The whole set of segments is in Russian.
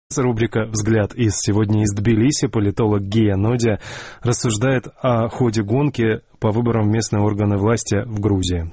Рубрика «Взгляд» сегодня из Тбилиси. Политолог Гия Нодия рассуждает о ходе гонки по выборам в местные органы власти в Грузии.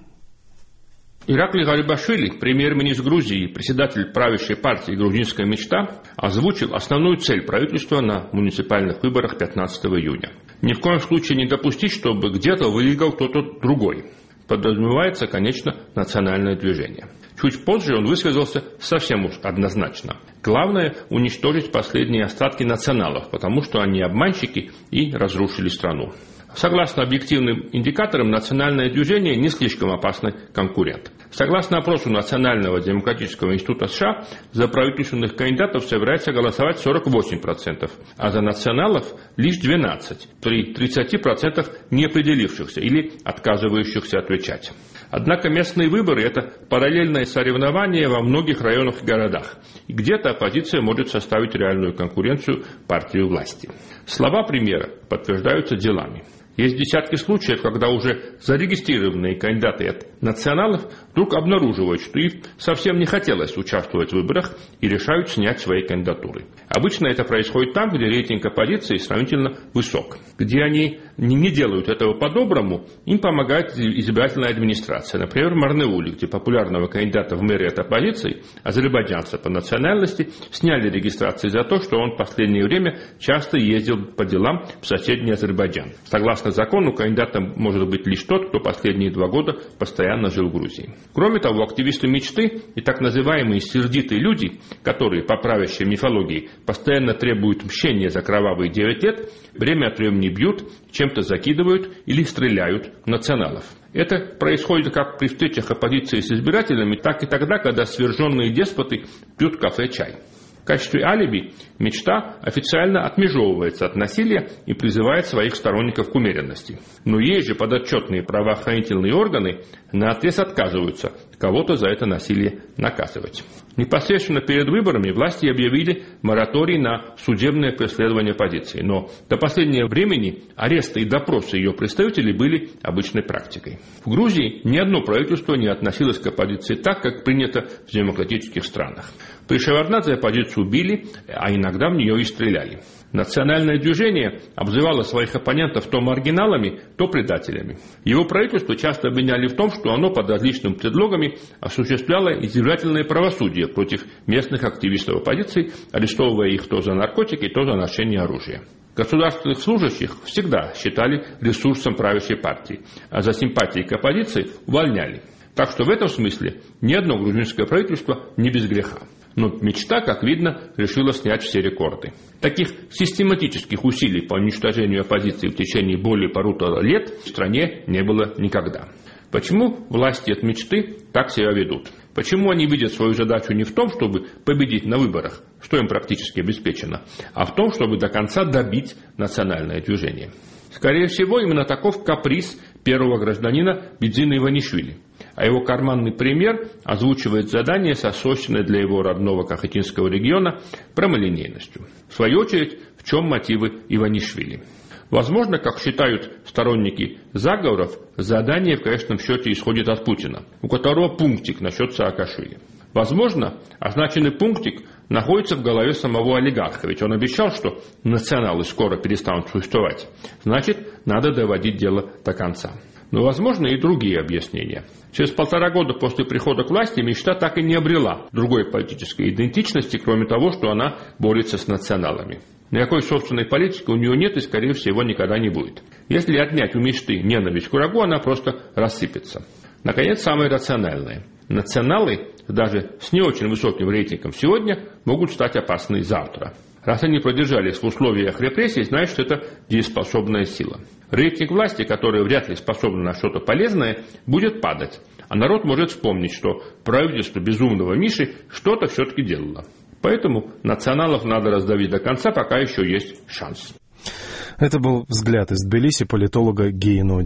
Иракли Гарибашвили, премьер-министр Грузии и председатель правящей партии «Грузинская мечта», озвучил основную цель правительства на муниципальных выборах 15 июня. Ни в коем случае не допустить, чтобы где-то выиграл кто-то другой. Подразумевается, конечно, национальное движение. Чуть позже он высказался совсем уж однозначно. Главное – уничтожить последние остатки националов, потому что они обманщики и разрушили страну. Согласно объективным индикаторам, национальное движение не слишком опасный конкурент. Согласно опросу Национального демократического института США, за правительственных кандидатов собирается голосовать 48%, а за националов лишь 12%, при 30% неопределившихся или отказывающихся отвечать. Однако местные выборы – это параллельное соревнование во многих районах и городах. И где-то оппозиция может составить реальную конкуренцию партии власти. Слова премьера подтверждаются делами. Есть десятки случаев, когда уже зарегистрированные кандидаты от националов вдруг обнаруживают, что им совсем не хотелось участвовать в выборах и решают снять свои кандидатуры. Обычно это происходит там, где рейтинг оппозиции сравнительно высок. Где они не делают этого по-доброму, им помогает избирательная администрация. Например, в Марнеуле, где популярного кандидата в мэрии от оппозиции, азербайджанца по национальности, сняли регистрации за то, что он в последнее время часто ездил по делам в соседний Азербайджан. Согласно закону, кандидатом может быть лишь тот, кто последние 2 года постоянно жил в Грузии. Кроме того, активисты мечты и так называемые сердитые люди, которые, по правящей мифологии, постоянно требуют мщения за кровавые 9 лет, время от времени бьют, чем-то закидывают или стреляют в националов. Это происходит как при встречах оппозиции с избирателями, так и тогда, когда сверженные деспоты пьют в кафе чай. В качестве алиби мечта официально отмежевывается от насилия и призывает своих сторонников к умеренности. Но ей же подотчетные правоохранительные органы наотрез отказываются кого-то за это насилие наказывать. Непосредственно перед выборами власти объявили мораторий на судебное преследование оппозиции. Но до последнего времени аресты и допросы ее представителей были обычной практикой. В Грузии ни одно правительство не относилось к оппозиции так, как принято в демократических странах. При Шеварднадзе оппозицию убили, а иногда в нее и стреляли. Национальное движение обзывало своих оппонентов то маргиналами, то предателями. Его правительство часто обвиняли в том, что оно под различными предлогами осуществляло издевательное правосудие против местных активистов оппозиции, арестовывая их то за наркотики, то за ношение оружия. Государственных служащих всегда считали ресурсом правящей партии, а за симпатии к оппозиции увольняли. Так что в этом смысле ни одно грузинское правительство не без греха. Но мечта, как видно, решила снять все рекорды. Таких систематических усилий по уничтожению оппозиции в течение более 1,5 лет в стране не было никогда. Почему власти от мечты так себя ведут? Почему они видят свою задачу не в том, чтобы победить на выборах, что им практически обеспечено, а в том, чтобы до конца добить национальное движение? Скорее всего, именно таков каприз первого гражданина Бидзина Иванишвили. А его карманный премьер озвучивает задание со свойственной для его родного Кахетинского региона прямолинейностью. В свою очередь, в чем мотивы Иванишвили? Возможно, как считают сторонники заговоров, задание в конечном счете исходит от Путина, у которого пунктик насчет Саакашвили. Возможно, означенный пунктик находится в голове самого олигарха, ведь он обещал, что националы скоро перестанут существовать. Значит, надо доводить дело до конца. Но возможны и другие объяснения. Через 1,5 года после прихода к власти мечта так и не обрела другой политической идентичности, кроме того, что она борется с националами. Никакой собственной политики у нее нет и, скорее всего, никогда не будет. Если отнять у мечты ненависть к врагу, она просто рассыпется. Наконец, самое рациональное. Националы, даже с не очень высоким рейтингом сегодня, могут стать опасны завтра. Раз они продержались в условиях репрессий, значит, что это дееспособная сила. Рейтинг власти, которая вряд ли способна на что-то полезное, будет падать. А народ может вспомнить, что правительство безумного Миши что-то все-таки делало. Поэтому националов надо раздавить до конца, пока еще есть шанс. Это был взгляд из Тбилиси политолога Гии Нодии.